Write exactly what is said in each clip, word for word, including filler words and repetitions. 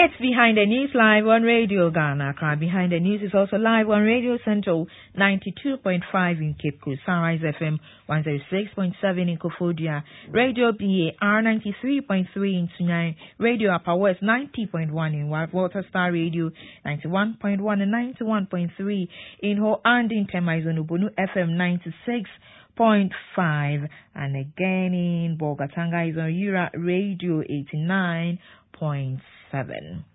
It's Behind the News live on Radio Ghana. Behind the News is also live on Radio Central ninety-two point five in Cape Coast, Sunrise F M one oh six point seven in Kofodia, Radio B A R ninety-three point three in Sunyani, Radio Upper West ninety point one in Water Star Radio ninety-one point one and ninety-one point three in Ho and in Temaizonubunu F M ninety-six point five, and again in Bogatanga is on Yura Radio eighty-nine point seven.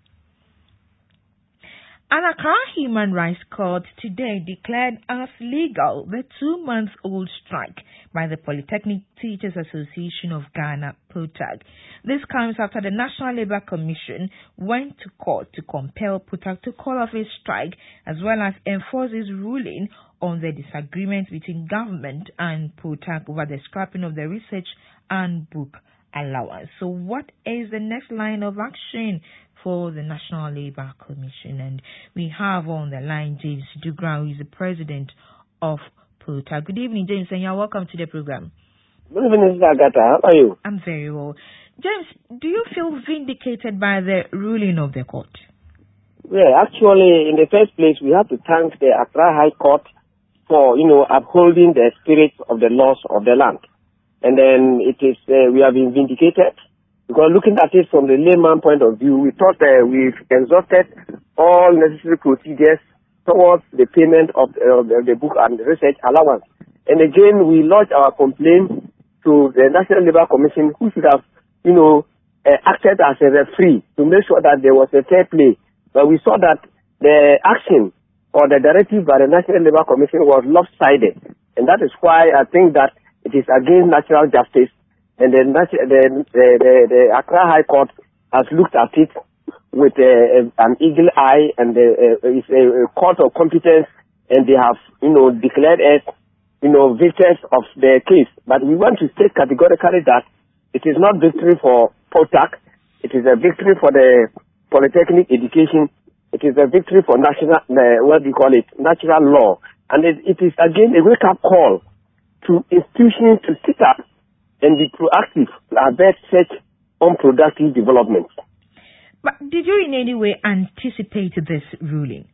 An Accra Human Rights Court today declared as legal the two-month-old strike by the Polytechnic Teachers Association of Ghana, POTAG. This comes after the National Labour Commission went to court to compel POTAG to call off a strike as well as enforce its ruling on the disagreement between government and POTAG over the scrapping of the research and book allowance. So what is the next line of action for the National Labour Commission? And we have on the line James Dugra, who is the president of POTAG. Good evening, James, and you're welcome to the program. Good evening, Mister Agata. How are you? I'm very well. James, do you feel vindicated by the ruling of the court? Yeah, actually, in the first place, we have to thank the Accra High Court for, you know, upholding the spirit of the laws of the land. And then it is, uh, we have been vindicated because looking at it from the layman point of view, we thought uh, we've exhausted all necessary procedures towards the payment of, uh, of the book and research allowance. And again, we lodged our complaint to the National Labour Commission, who should have, you know, uh, acted as a referee to make sure that there was a fair play. But we saw that the action or the directive by the National Labour Commission was lopsided. And that is why I think that it is against natural justice, and the, the, the, the, the Accra High Court has looked at it with a, a, an eagle eye, and a, a, it's a, a court of competence, and they have, you know, declared us, you know, victors of the case. But we want to state categorically that it is not victory for POTAG, it is a victory for the polytechnic education, it is a victory for national, uh, what do you call it, natural law, and it, it is again a wake-up call to institutions to sit up and be proactive about such unproductive developments. But did you in any way anticipate this ruling?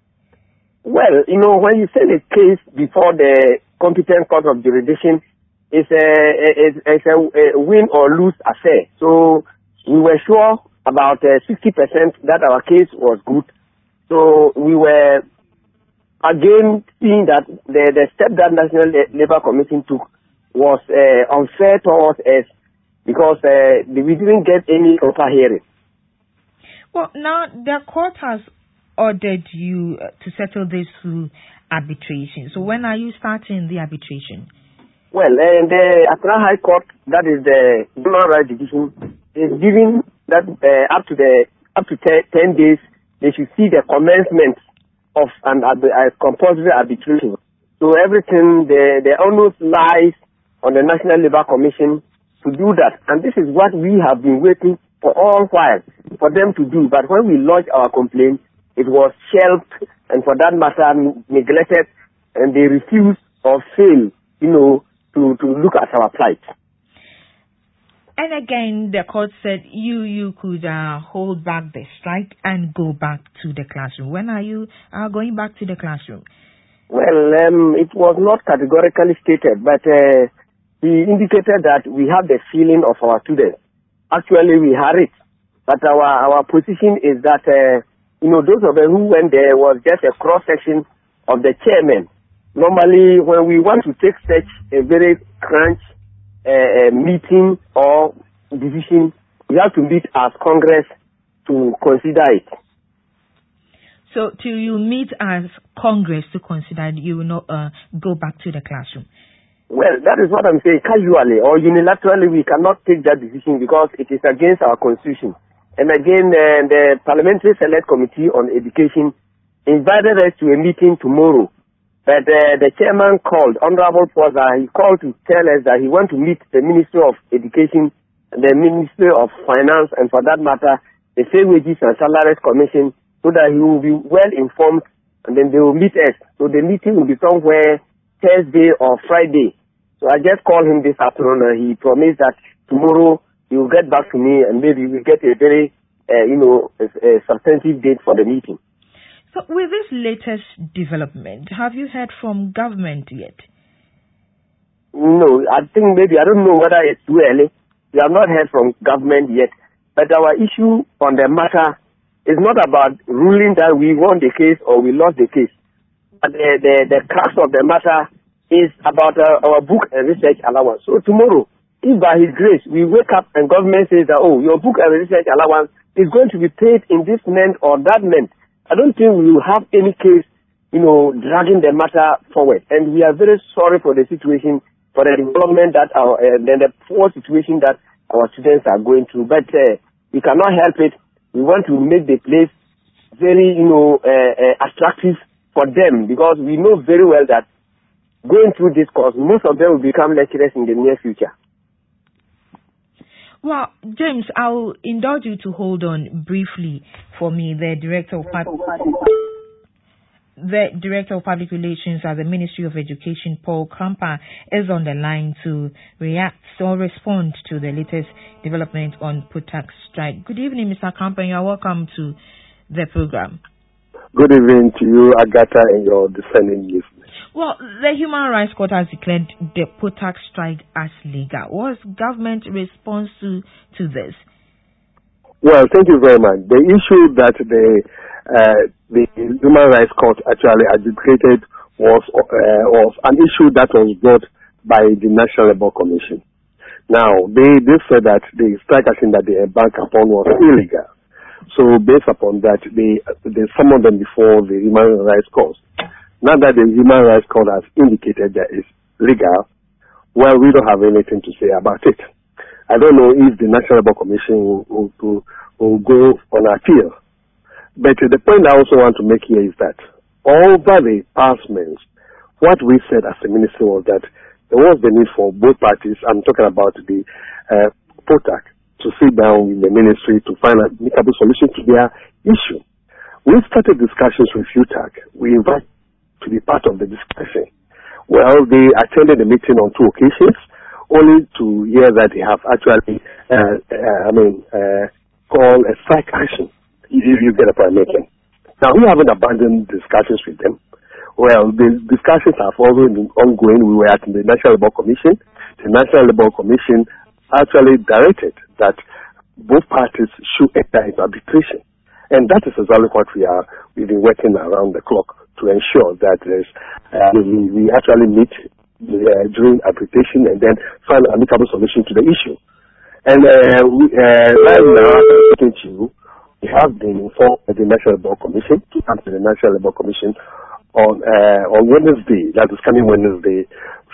Well, you know, when you send a case before the competent court of jurisdiction, it's a, it's, it's a, a win or lose affair. So we were sure about uh, sixty percent that our case was good. So we were again seeing that the, the step that National Labour Commission took was uh, unfair towards us because uh, we didn't get any proper hearing. Well, now the court has ordered you to settle this through arbitration. So when are you starting the arbitration? Well, uh, the Accra High Court, that is the Human Rights Division, is giving that uh, up to the up to ten days. They should see the commencement of an uh, compulsory arbitration. So everything, the, the onus lies on the National Labour Commission to do that. And this is what we have been waiting for all while for them to do. But when we lodged our complaint, it was shelved and for that matter neglected, and they refused or failed, you know, to, to look at our plight. And again, the court said you you could uh, hold back the strike and go back to the classroom. When are you uh, going back to the classroom? Well, um, it was not categorically stated, but uh, he indicated that we have the feeling of our students. Actually, we had it, but our, our position is that, uh, you know, those of us who went there was just a cross-section of the chairman. Normally, when we want to take such a very crunch Uh, meeting or decision, we have to meet as Congress to consider it. So, till you meet as Congress to consider it, you will not uh, go back to the classroom? Well, that is what I'm saying. Casually or unilaterally, we cannot take that decision because it is against our constitution. And again, uh, the Parliamentary Select Committee on Education invited us to a meeting tomorrow. But uh, the chairman called, Honorable Poza, he called to tell us that he wants to meet the Ministry of Education, the Ministry of Finance, and for that matter, the Fair Wages and Salaries Commission, so that he will be well informed, and then they will meet us. So the meeting will be somewhere Thursday or Friday. So I just called him this afternoon, and he promised that tomorrow he will get back to me, and maybe we'll get a very uh, you know, a, a substantive date for the meeting. So with this latest development, have you heard from government yet? No, I think maybe, I don't know whether it's too early. We have not heard from government yet. But our issue on the matter is not about ruling that we won the case or we lost the case. But the, the, the crux of the matter is about uh, our book and research allowance. So tomorrow, if by His grace we wake up and government says that, oh, your book and research allowance is going to be paid in this month or that month, I don't think we will have any case, you know, dragging the matter forward. And we are very sorry for the situation, for the development that our, uh, the, the poor situation that our students are going through. But uh, we cannot help it. We want to make the place very, you know, uh, uh, attractive for them, because we know very well that going through this course, most of them will become lecturers in the near future. Well, James, I'll indulge you to hold on briefly for me. The Director of Public, the Director of Public Relations at the Ministry of Education, Paul Krampa, is on the line to react or respond to the latest development on PUTAG strike. Good evening, Mister Krampa. You are welcome to the program. Good evening to you, Agatha, and your discerning listeners. Well, the Human Rights Court has declared the PUTAG strike as legal. What's government response to, to this? Well, thank you very much. The issue that the uh, the Human Rights Court actually adjudicated was uh, was an issue that was brought by the National Labour Commission. Now, they, they said that the strike action that they embarked upon was illegal. So, based upon that, they they summoned them before the Human Rights Court. Now that the Human Rights Court has indicated that it's legal, well, we don't have anything to say about it. I don't know if the National Labour Commission will, will, will, will go on appeal. But the point I also want to make here is that over the past months, what we said as the ministry was that there was the need for both parties, I'm talking about the uh, PUTAG, to sit down with the ministry to find a amicable solution to their issue. We started discussions with U T A C. We invited to be part of the discussion. Well, they attended the meeting on two occasions, only to hear that they have actually, uh, uh, I mean, uh, called a strike action. You, you get a point making. Now, we haven't abandoned discussions with them. Well, the discussions have also been ongoing. We were at the National Labour Commission. The National Labour Commission actually directed that both parties should enter into arbitration. And that is exactly what we are, we've been working around the clock to ensure that there's, uh, we, we actually meet uh, during arbitration and then find an amicable solution to the issue. And uh, we, uh, right now, talking to you, we have been informed by the National Labour Commission to come to the National Labour Commission on uh, on Wednesday, that is coming Wednesday,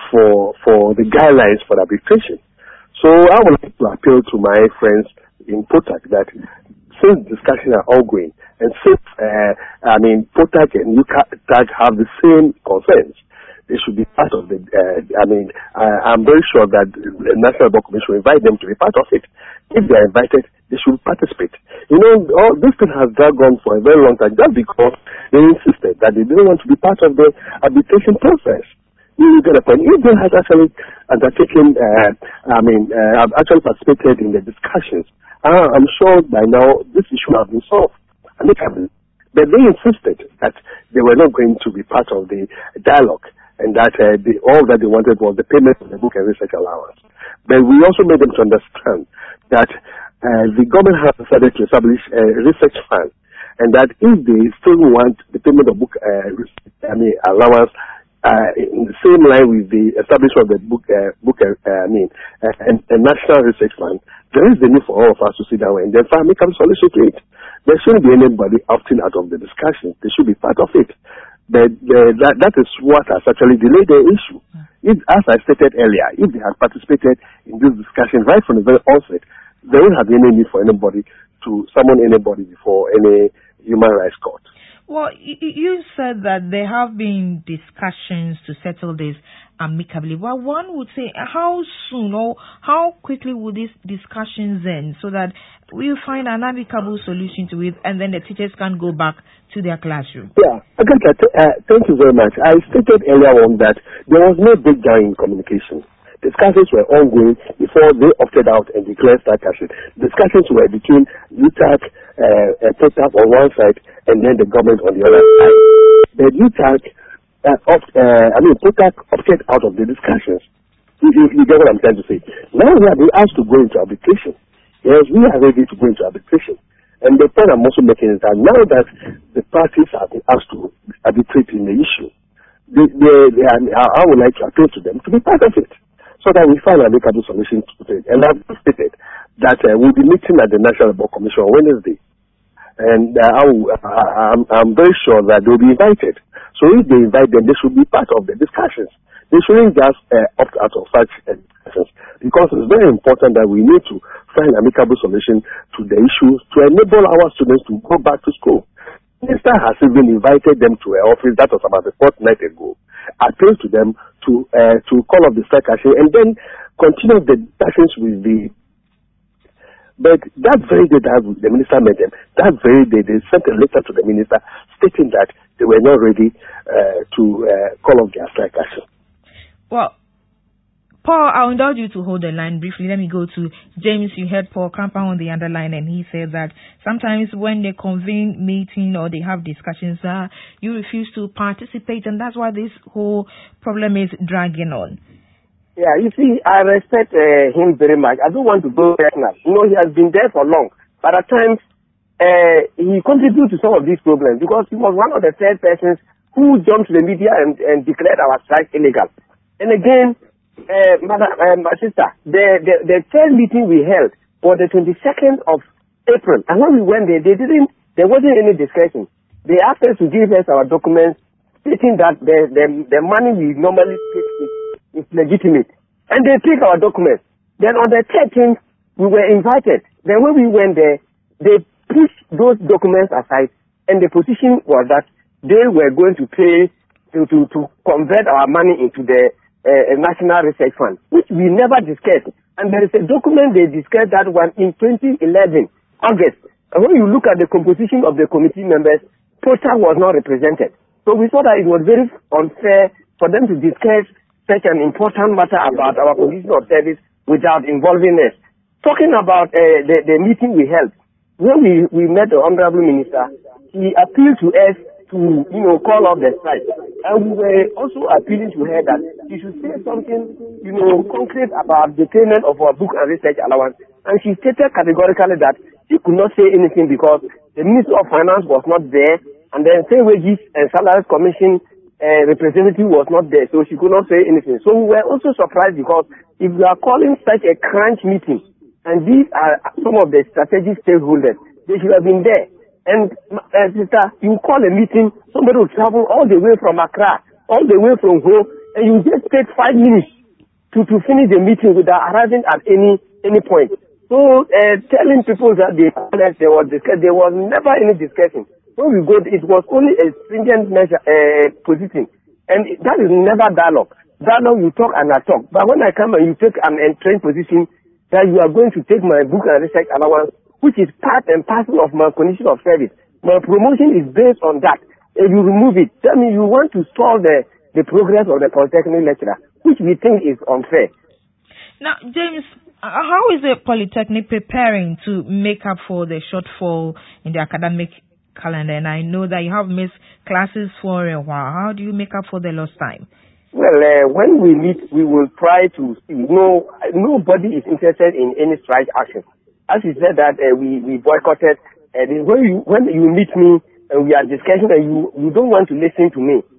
for for the guidelines for arbitration. So I would like to appeal to my friends in PUTAG that since discussions are ongoing, and since, uh, I mean, PUTAG and U T A C have the same concerns, they should be part of the, uh, I mean, uh, I'm very sure that the National Labour Commission will invite them to be part of it. If they are invited, they should participate. You know, all this thing has dragged on for a very long time just because they insisted that they didn't want to be part of the arbitration process. You get a point. If they had actually undertaken, uh, I mean, uh, have actually participated in the discussions, Uh, I'm sure by now this issue has been solved amicably. But they insisted that they were not going to be part of the dialogue and that uh, the, all that they wanted was the payment of the book and research allowance. But we also made them to understand that uh, the government has decided to establish a research fund and that if they still want the payment of book uh, I mean, allowance Uh, in the same line with the establishment of the book, uh, book uh, I mean, uh, and, and National Research Fund, there is the need for all of us to sit down and then find a solution to it. There shouldn't be anybody opting out of the discussion. They should be part of it. But uh, that, that is what has actually delayed the issue. If, as I stated earlier, if they had participated in this discussion right from the very onset, there wouldn't have been any need for anybody to summon anybody before any human rights court. Well, you said that there have been discussions to settle this amicably. Well, one would say, how soon or how quickly will these discussions end so that we'll find an amicable solution to it and then the teachers can go back to their classroom? Yeah, okay, uh, thank you very much. I stated earlier on that there was no breakdown in communication. Discussions were ongoing before they opted out and declared strike action. Discussions were between U T A C uh, and POTAC on one side and then the government on the other side. The U T A C, uh, opt, uh, I mean, POTAC opted out of the discussions. You, you, you get what I'm trying to say? Now we have been asked to go into arbitration. Yes, we are ready to go into arbitration. And the point I'm also making is that now that the parties have been asked to arbitrate in the issue, they, they, they are, I would like to appeal to them to be part of it, so that we find an amicable solution to it. And I've stated that uh, we'll be meeting at the National Labour Commission on Wednesday. And uh, I will, I, I'm, I'm very sure that they'll be invited. So if they invite them, they should be part of the discussions. They shouldn't just uh, opt out of such uh, discussions, because it's very important that we need to find an amicable solution to the issues to enable our students to go back to school. The minister has even invited them to her office. That was about a fortnight ago. Appealed to them to uh, to call off the strike action and then continue the discussions with the. But that very day that the minister met them, that very day they sent a letter to the minister stating that they were not ready uh, to uh, call off their strike action. Well, Paul, I'll indulge you to hold the line briefly. Let me go to James. You heard Paul Kampa on the other line, and he said that sometimes when they convene meeting or they have discussions, uh, you refuse to participate, and that's why this whole problem is dragging on. Yeah, you see, I respect uh, him very much. I don't want to go personal. You know, he has been there for long, but at times uh, he contributes to some of these problems because he was one of the third persons who jumped to the media and, and declared our strike illegal. And again, Uh, mother, uh, my sister, the, the the third meeting we held was the twenty-second of April, and when we went there, they didn't. There wasn't any discussion. They asked us to give us our documents, stating that the the, the money we normally take is, is legitimate, and they took our documents. Then on the thirteenth, we were invited. Then when we went there, they pushed those documents aside, and the position was that they were going to pay to to, to convert our money into the Uh, a national research fund, which we never discussed. And there is a document they discussed that one in twenty eleven, August. And when you look at the composition of the committee members, POTAC was not represented. So we thought that it was very unfair for them to discuss such an important matter about our condition of service without involving us. Talking about uh, the, the meeting we held, when we, we met the Honorable Minister, he appealed to us to, you know, call off the strike. And we were also appealing to her that she should say something, you know, concrete about the payment of our book and research allowance. And she stated categorically that she could not say anything because the Minister of Finance was not there, and then Pay Wages and Salaries Commission uh, representative was not there, so she could not say anything. So we were also surprised because if we are calling such a crunch meeting, and these are some of the strategic stakeholders, they should have been there. And, uh, sister, you call a meeting, somebody will travel all the way from Accra, all the way from home, and you just take five minutes to, to finish the meeting without arriving at any any point. So, uh, telling people that they there was discuss, there was never any discussion. When we go, it was only a stringent measure, uh, position. And that is never dialogue. Dialogue, you talk and I talk. But when I come and you take an entrenched position that you are going to take my book and research allowance, which is part and parcel of my condition of service. My promotion is based on that. If you remove it, tell me you want to stall the, the progress of the Polytechnic lecturer, which we think is unfair. Now, James, how is the Polytechnic preparing to make up for the shortfall in the academic calendar? And I know that you have missed classes for a while. How do you make up for the lost time? Well, uh, when we meet, we will try to see. No, nobody is interested in any strike action. As you said that uh, we, we boycotted, and uh, when you when you meet me and we are discussing and you, you don't want to listen to me.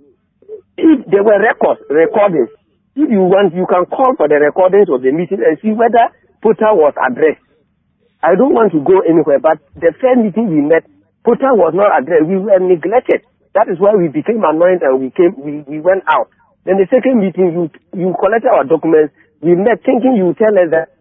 If there were records, recordings, if you want, you can call for the recordings of the meeting and see whether POTAC was addressed. I don't want to go anywhere, but the first meeting we met, POTAC was not addressed. We were neglected. That is why we became annoyed and we came, we, we went out. Then the second meeting, you you collected our documents. We met thinking you tell us that.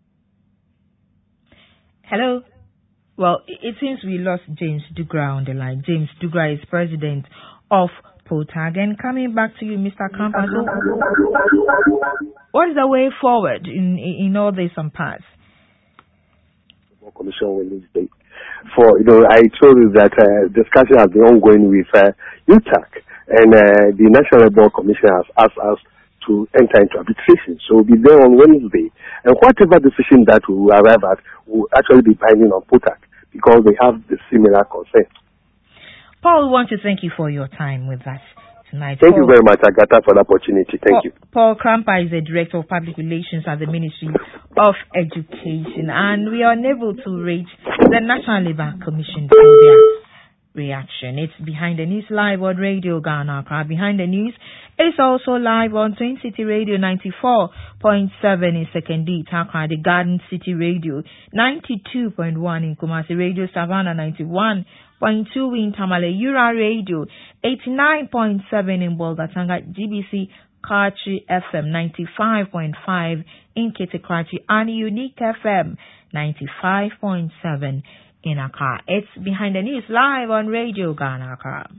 Hello. Well, it seems we lost James Dugra on the line. James Dugra is president of POTAC. And coming back to you, Mister Kampa, so what is the way forward in in all this impasse? Commission will need to for you know, I told you that uh, discussion has been ongoing with uh, U T A C, and uh, the National Labour Commission has asked us to enter into arbitration. So we'll be there on Wednesday. And whatever decision that we will arrive at will actually be binding on POTAC because they have the similar concern. Paul, we want to thank you for your time with us tonight. Thank Paul, you very much, Agatha, for the opportunity. Thank Paul, you. Paul Krampa is the Director of Public Relations at the Ministry of Education, and we are unable to reach the National Labour Commission for their reaction. It's Behind the News live on Radio Ghana Accra. Behind the News is also live on Twin City Radio ninety-four point seven in Sekondi, Accra, the Garden City Radio ninety-two point one in Kumasi, Radio Savannah ninety-one point two in Tamale, Yura Radio eighty-nine point seven in Bolgatanga, G B C Kachi F M ninety-five point five in Kitikrachi, and Unique F M ninety-five point seven in Accra. It's Behind the News live on Radio Ghana Accra.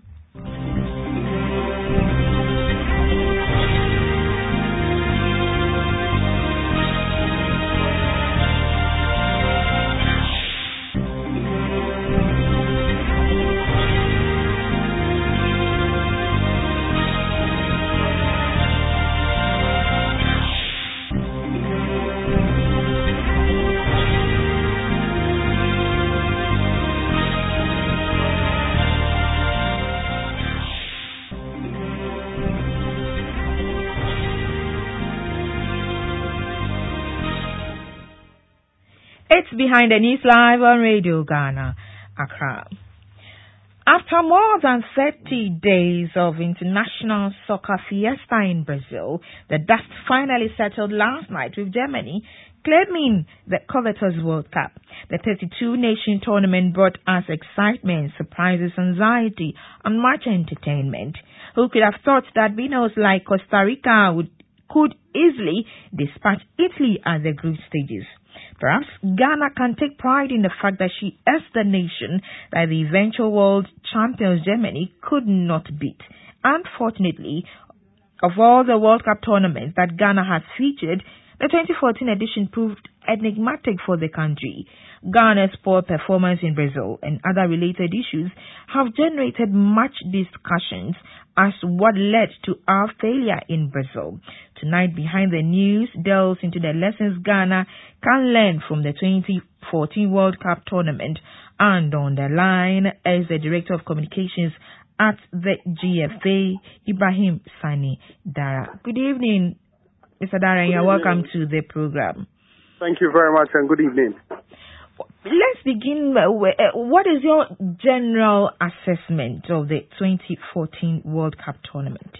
It's Behind the News live on Radio Ghana Accra. After more than thirty days of international soccer fiesta in Brazil, the dust finally settled last night with Germany claiming the covetous World Cup. The thirty-two nation tournament brought us excitement, surprises, anxiety, and much entertainment. Who could have thought that winners like Costa Rica would could easily dispatch Italy at the group stages? Perhaps Ghana can take pride in the fact that she is the nation that the eventual world champions Germany could not beat. Unfortunately, of all the World Cup tournaments that Ghana has featured, the twenty fourteen edition proved enigmatic for the country. Ghana's poor performance in Brazil and other related issues have generated much discussions as to what led to our failure in Brazil. Tonight, Behind the News delves into the lessons Ghana can learn from the twenty fourteen World Cup tournament, and on the line is the Director of Communications at the G F A, Ibrahim Sani Dara. Good evening, Mister Dara, and you're welcome to the program. Thank you very much, and good evening. Let's begin with, uh, what is your general assessment of the twenty fourteen World Cup tournament?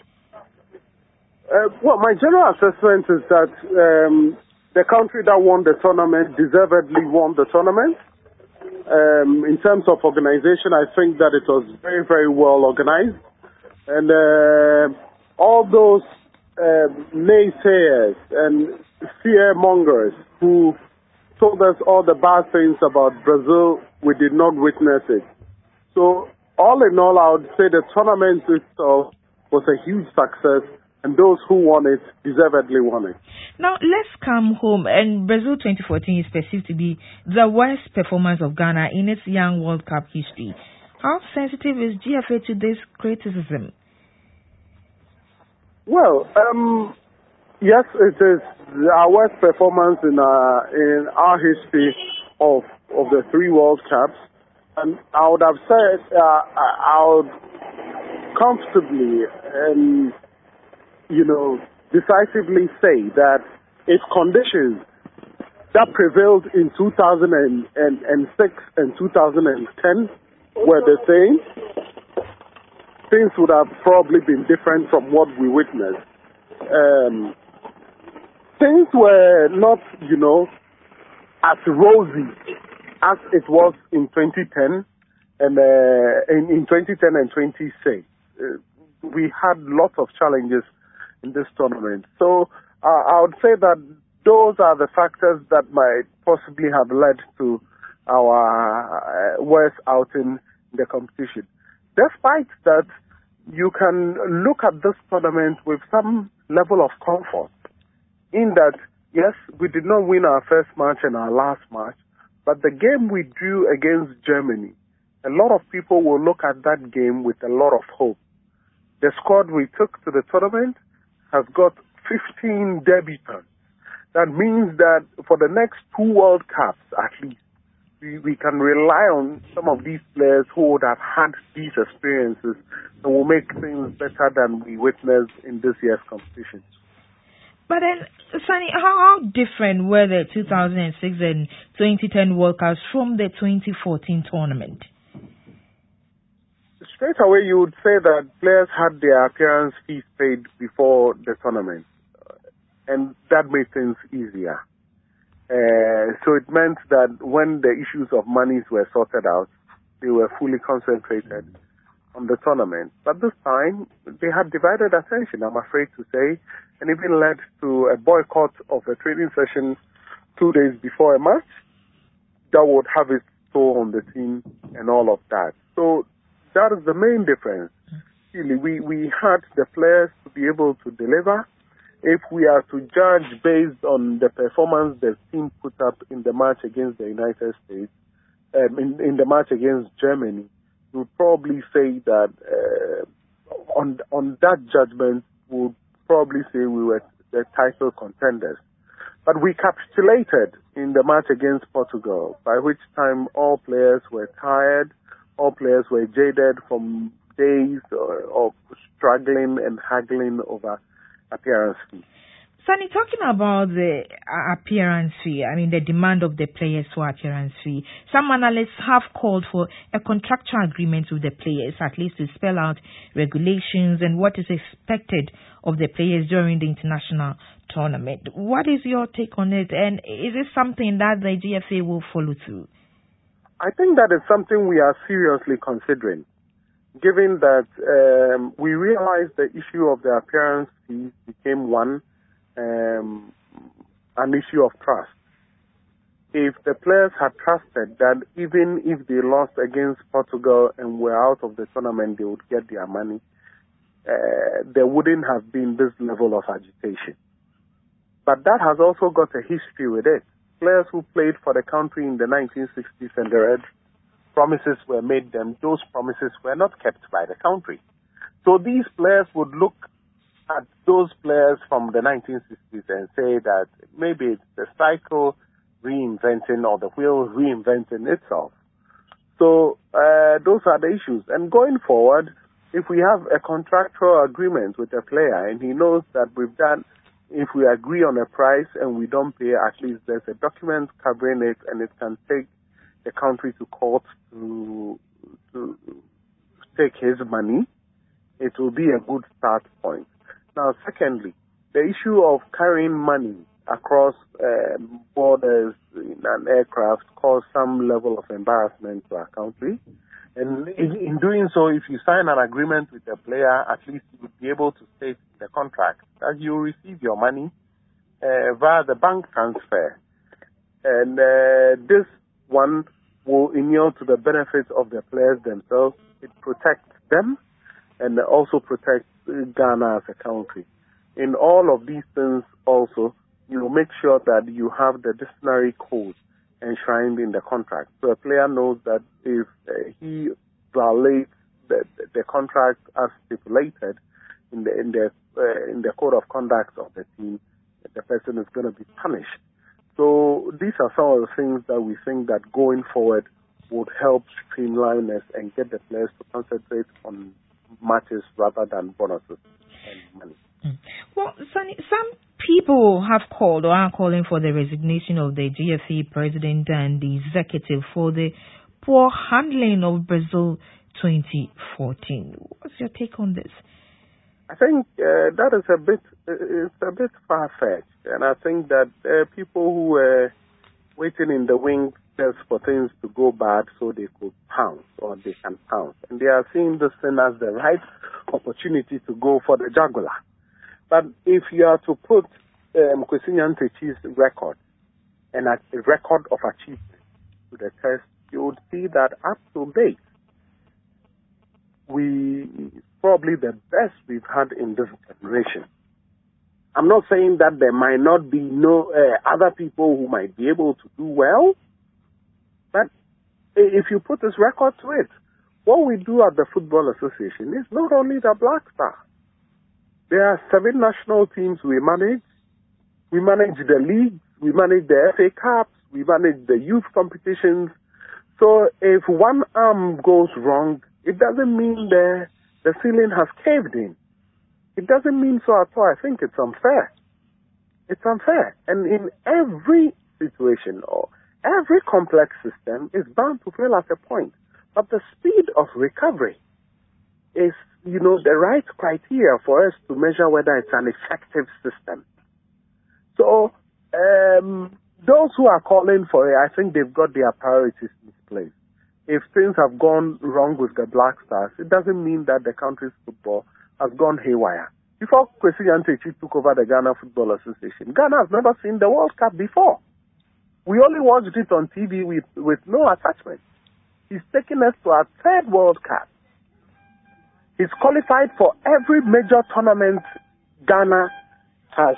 Uh, well, my general assessment is that um, the country that won the tournament deservedly won the tournament. Um, in terms of organization, I think that it was very, very well organized. And uh, all those uh, naysayers and fear-mongers who told us all the bad things about Brazil, we did not witness it. So all in all, I would say the tournament itself was a huge success, and those who won it deservedly won it. Now, let's come home. And Brazil twenty fourteen is perceived to be the worst performance of Ghana in its young World Cup history. How sensitive is G F A to this criticism? Well, um, yes, it is our worst performance in our, in our history of of the three World Cups. And I would have said, uh, I would comfortably and, you know, decisively say that if conditions that prevailed in two thousand six and two thousand ten were the same, things would have probably been different from what we witnessed. Um, things were not, you know, as rosy as it was in twenty ten and uh, in, in twenty ten and twenty six. Uh, we had lots of challenges in this tournament. So uh, I would say that those are the factors that might possibly have led to our uh, worst outing in the competition. Despite that, you can look at this tournament with some level of comfort in that, yes, we did not win our first match and our last match, but the game we drew against Germany, a lot of people will look at that game with a lot of hope. The squad we took to the tournament has got fifteen debutants. That means that for the next two World Cups, at least, we, we can rely on some of these players who would have had these experiences and will make things better than we witnessed in this year's competition. But then, Sonny, how, how different were the two thousand six and twenty ten World Cups from the twenty fourteen tournament? Straight away, you would say that players had their appearance fees paid before the tournament, and that made things easier. Uh, so it meant that when the issues of monies were sorted out, they were fully concentrated on the tournament. But this time, they had divided attention, I'm afraid to say, and even led to a boycott of a training session two days before a match that would have its toll on the team and all of that. So that is the main difference. Really, we, we had the players to be able to deliver. If we are to judge based on the performance the team put up in the match against the United States, um, in, in the match against Germany, we would probably say that uh, on on that judgment, we would probably say we were the title contenders. But we capitulated in the match against Portugal, by which time all players were tired, all players were jaded from days of struggling and haggling over appearance fee. Sonny, talking about the uh, appearance fee, I mean the demand of the players for appearance fee, some analysts have called for a contractual agreement with the players, at least to spell out regulations and what is expected of the players during the international tournament. What is your take on it, and is it something that the G F A will follow through? I think that is something we are seriously considering, given that um, we realized the issue of the appearance fees became one, um, an issue of trust. If the players had trusted that even if they lost against Portugal and were out of the tournament, they would get their money, uh, there wouldn't have been this level of agitation. But that has also got a history with it. Players who played for the country in the nineteen sixties and the Red, promises were made them, those promises were not kept by the country. So these players would look at those players from the nineteen sixties and say that maybe it's the cycle reinventing or the wheel reinventing itself. So uh, those are the issues. And going forward, if we have a contractual agreement with a player and he knows that we've done, if we agree on a price and we don't pay, at least there's a document covering it and it can take the country to court to, to take his money, it will be a good start point. Now, secondly, the issue of carrying money across uh, borders in an aircraft caused some level of embarrassment to our country. And in, in doing so, if you sign an agreement with a player, at least you would be able to state in the contract that you receive your money uh, via the bank transfer. And uh, this one will inure to the benefit of the players themselves. It protects them and also protects Ghana as a country. In all of these things also, you make sure that you have the disciplinary code enshrined in the contract. So a player knows that if uh, he violates the, the contract as stipulated in the in the uh, in the code of conduct of the team, the person is going to be punished. So these are some of the things that we think that going forward would help streamline us and get the players to concentrate on matches rather than bonuses and money. Mm. Well, Sonny, some people have called or are calling for the resignation of the G F A president and the executive for the poor handling of Brazil twenty fourteen. What's your take on this? I think uh, that is a bit it's a bit far-fetched, and I think that uh, people who were waiting in the wings just for things to go bad so they could pounce or they can pounce, and they are seeing this thing as the right opportunity to go for the jugular. But if you are to put um, Kwesi Nyantakyi's record and a record of achievement to the test, you would see that up to date, we probably the best we've had in this generation. I'm not saying that there might not be no uh, other people who might be able to do well, but if you put this record to it, what we do at the Football Association is not only the Black Star. There are seven national teams we manage. We manage the leagues, we manage the F A Cups, we manage the youth competitions. So if one arm goes wrong, it doesn't mean the, the ceiling has caved in. It doesn't mean so at all. I think it's unfair. It's unfair. And in every situation or every complex system is bound to fail at a point. But the speed of recovery is, you know, the right criteria for us to measure whether it's an effective system. So um, those who are calling for it, I think they've got their priorities misplaced. If things have gone wrong with the Black Stars, it doesn't mean that the country's football has gone haywire. Before Kwesi Nyantakyi took over the Ghana Football Association, Ghana has never seen the World Cup before. We only watched it on T V with, with no attachment. He's taken us to our third World Cup. He's qualified for every major tournament Ghana has.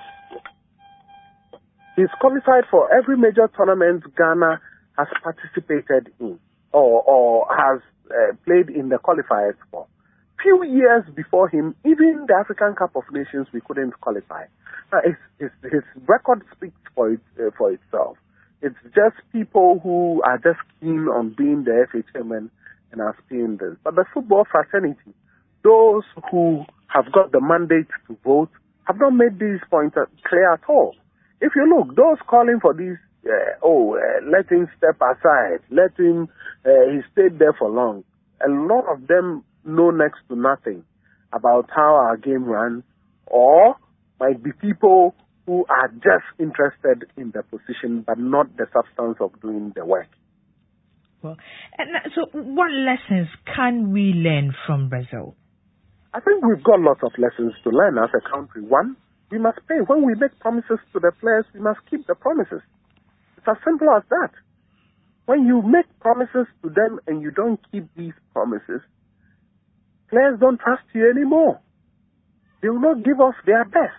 He's qualified for every major tournament Ghana has participated in or, or has uh, played in the qualifiers for. Few years before him, even the African Cup of Nations, we couldn't qualify. Uh, his, his, his record speaks for, it, uh, for itself. It's just people who are just keen on being the F A chairman and are seeing this. But the football fraternity, those who have got the mandate to vote, have not made these points clear at all. If you look, those calling for these, uh, oh, uh, let him step aside, let him, uh, he stayed there for long. A lot of them know next to nothing about how our game runs, or might be people who are just interested in the position but not the substance of doing the work. Well, and so what lessons can we learn from Brazil? I think we've got lots of lessons to learn as a country. One, we must pay. When we make promises to the players, we must keep the promises. It's as simple as that. When you make promises to them and you don't keep these promises, players don't trust you anymore. They will not give us their best.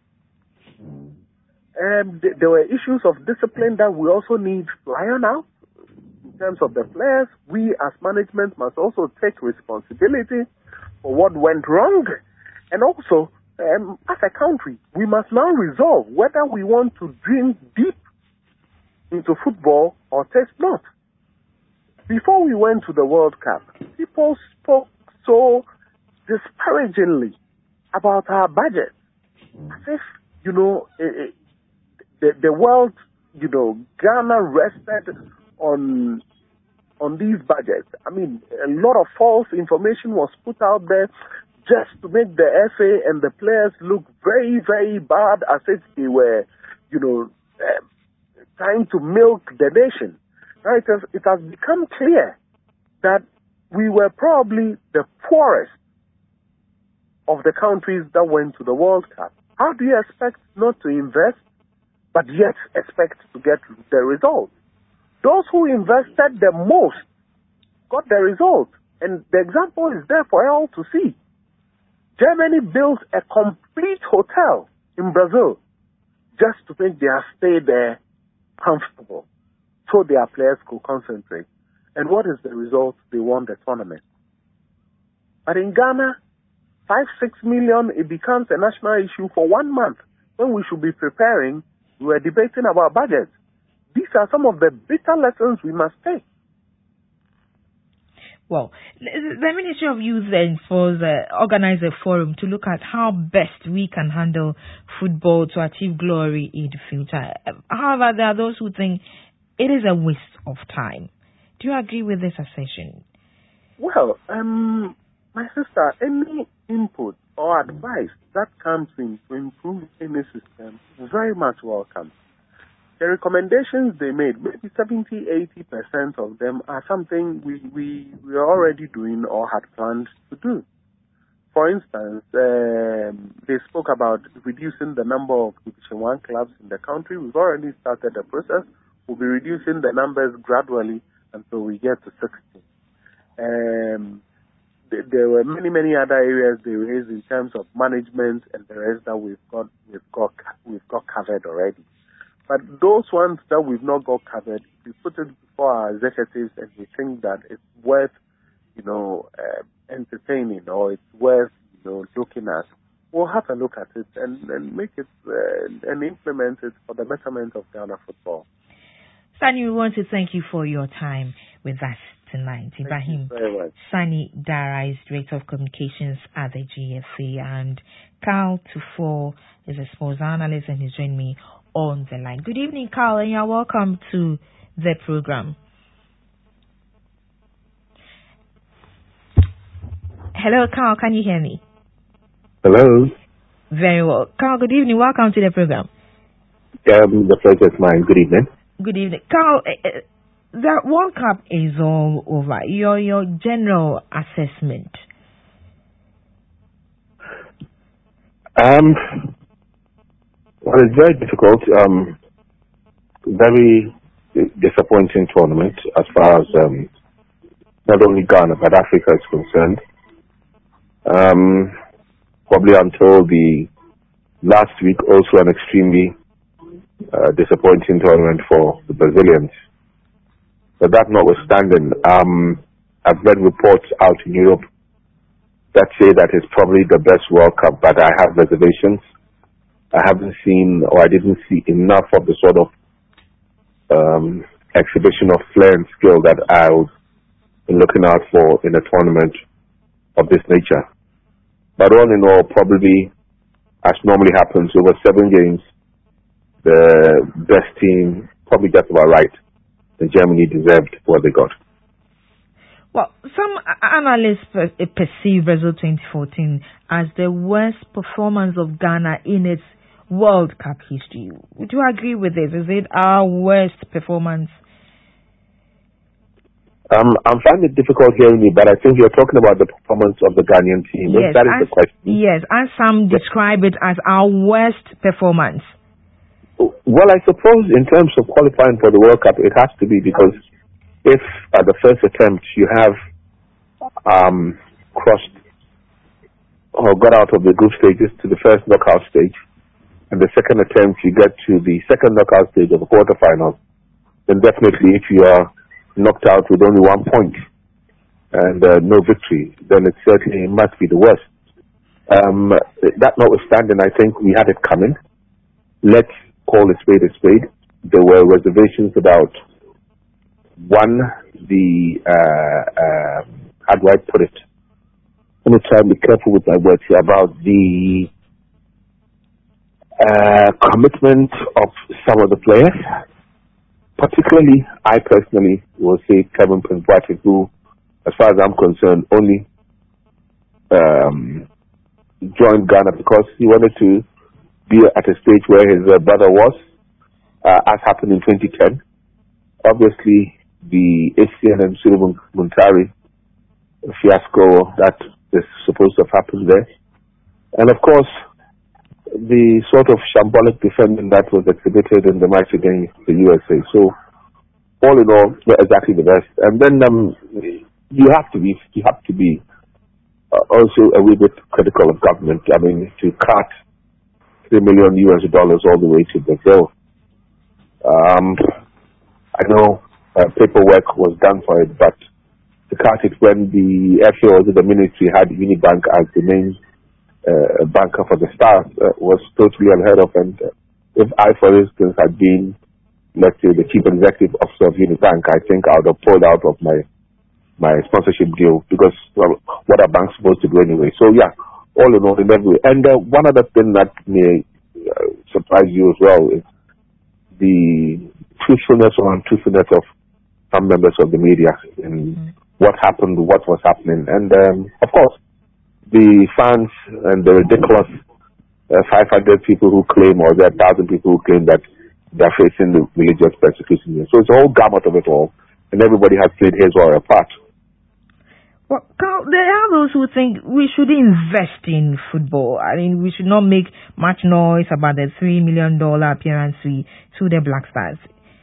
Um, th- there were issues of discipline that we also need to iron out. In terms of the players, we as management must also take responsibility for what went wrong. And also, um, as a country, we must now resolve whether we want to drink deep into football or taste not. Before we went to the World Cup, people spoke so disparagingly about our budget, as if, you know, it, it, the, the world, you know, Ghana rested on on these budgets. I mean, a lot of false information was put out there just to make the F A and the players look very, very bad, as if they were, you know, uh, trying to milk the nation. Now it has, it has become clear that we were probably the poorest of the countries that went to the World Cup. How do you expect not to invest, but yet expect to get the results? Those who invested the most got the result. And the example is there for all to see. Germany built a complete hotel in Brazil just to make their stay there comfortable so their players could concentrate. And what is the result? They won the tournament. But in Ghana, five, six million, it becomes a national issue for one month. When we should be preparing, we were debating about budgets. These are some of the bitter lessons we must take. Well, the Ministry of Youth then for the organize a forum to look at how best we can handle football to achieve glory in the future. However, there are those who think it is a waste of time. Do you agree with this assertion? Well, um, my sister, any input or advice that comes in to improve any system is very much welcome. The recommendations they made, maybe seventy, eighty percent of them are something we, we, we are already doing or had planned to do. For instance, um, they spoke about reducing the number of Division One clubs in the country. We've already started the process. We'll be reducing the numbers gradually until we get to sixty. Um, th- there were many, many other areas they raised in terms of management and the rest that we've got, we've got, we've got covered already. But those ones that we've not got covered, we put it before our executives and we think that it's worth, you know, uh, entertaining or it's worth, you know, looking at. we'll have a look at it and, and make it uh, and implement it for the betterment of Ghana football. Sani, we want to thank you for your time with us tonight. Thank Ibrahim you very much. Sani Dara is Director of Communications at the G F A, and Carl Tufo is a sports analyst and he's joined me on the line. Good evening, Carl, and you're welcome to the program. Hello, Carl, can you hear me? Hello. Very well. Carl, good evening. Welcome to the program. Um, the pleasure is mine. Good evening. Good evening. Carl, uh, the World Cup is all over. Your, your general assessment? Um, well, it's very difficult. Um, very disappointing tournament as far as um, not only Ghana but Africa is concerned. Um, probably until the last week, also an extremely uh, disappointing tournament for the Brazilians. But that notwithstanding, um, I've read reports out in Europe that say that it's probably the best World Cup, but I have reservations. I haven't seen, or I didn't see enough of the sort of um, exhibition of flair and skill that I was looking out for in a tournament of this nature. But all in all, probably, as normally happens, over seven games, the best team, probably just about right, and Germany deserved what they got. Well, some analysts per- perceive Brazil twenty fourteen as the worst performance of Ghana in its World Cup history. Would you agree with this? Is it our worst performance? Um, I'm finding it difficult hearing you, but I think you're talking about the performance of the Ghanaian team. Yes, that is as, the question. Yes, and some describe it as our worst performance. Well, I suppose in terms of qualifying for the World Cup, it has to be, because if at the first attempt you have um, crossed or got out of the group stages to the first knockout stage, and the second attempt you get to the second knockout stage of the quarterfinals, then definitely if you are knocked out with only one point and uh, no victory, then it certainly must be the worst. Um, that notwithstanding, I think we had it coming. Let's call a spade a spade. There were reservations about, one, the, uh, uh, how do I put it? Let me try and be careful with my words here, about the uh, commitment of some of the players. Particularly, I personally will say Kevin Prince Boateng, who, as far as I'm concerned, only um, joined Ghana because he wanted to be at a stage where his uh, brother was, uh, as happened in twenty ten. Obviously, the A C N and Suleiman Muntari fiasco that is supposed to have happened there. And of course, the sort of shambolic defending that was exhibited in the match against the U S A. So, all in all, not exactly the best. And then um, you have to be, you have to be uh, also a wee bit critical of government. I mean, to cut three million U S dollars all the way to Brazil. Um, I know uh, paperwork was done for it, but to cut it when the F A O, the ministry, had Unibank as the main Uh, banker for the Stars uh, was totally unheard of. And uh, if I, for instance, had been, let's say, the chief executive officer of Unibank, I think I would have pulled out of my my sponsorship deal, because, well, what are banks supposed to do anyway? So, yeah, all in all, in every way. And uh, one other thing that may uh, surprise you as well is the truthfulness or untruthfulness of some members of the media in mm-hmm. what happened, what was happening. And, um, of course, the fans and the ridiculous uh, five hundred people who claim, or there are one thousand people who claim that they're facing the religious persecution. So it's a whole gamut of it all, and everybody has played his or her part. Well, Carl, there are those who think we should invest in football. I mean, we should not make much noise about the three million dollars appearance fee to the Black Stars.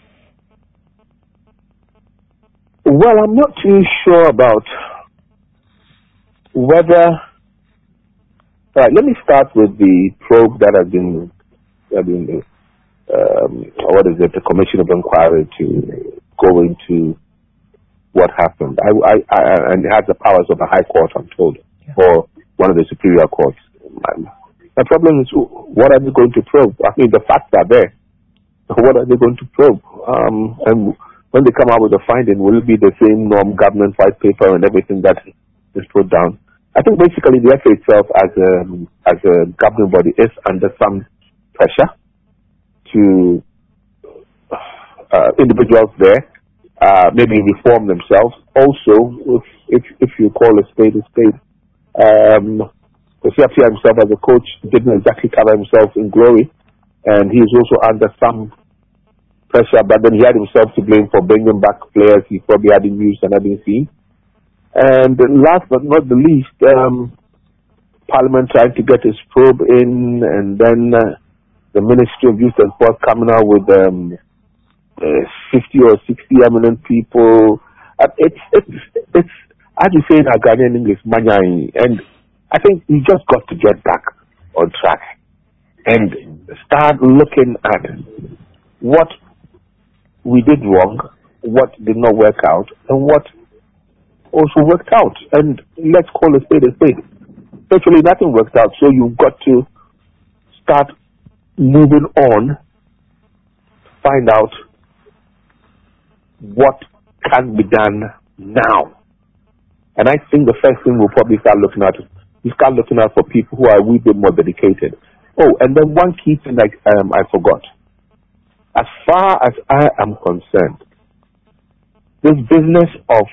Well, I'm not too sure about whether... All right, let me start with the probe that has been, I mean, um, what is it, the Commission of Inquiry to go into what happened. I, I, I, and it has the powers of a high court, I'm told, yeah. or one of the superior courts. The problem is, what are they going to probe? I mean, the facts are there. What are they going to probe? Um, and when they come out with a finding, will it be the same norm, government white paper and everything that is put down? I think basically the F A itself as a, as a governing body is under some pressure to uh, individuals there, uh, maybe reform themselves. Also, if, if, if you call a spade a spade, um, Kofi himself as a coach didn't exactly cover himself in glory, and he is also under some pressure, but then he had himself to blame for bringing back players he probably hadn't used and hadn't seen. And last but not the least, um, Parliament tried to get his probe in, and then uh, the Ministry of Youth and Sport coming out with um, uh, fifty or sixty eminent people. Uh, it's, it's, it's, how do you say in our Ghanaian English, manyai. And I think we just got to get back on track and start looking at what we did wrong, what did not work out, and what also worked out. And let's call a spade a spade. Actually, nothing worked out, so you've got to start moving on, find out what can be done now. And I think the first thing we'll probably start looking at is we start looking out for people who are a wee bit more dedicated. Oh, and then one key thing that um, I forgot. As far as I am concerned, this business of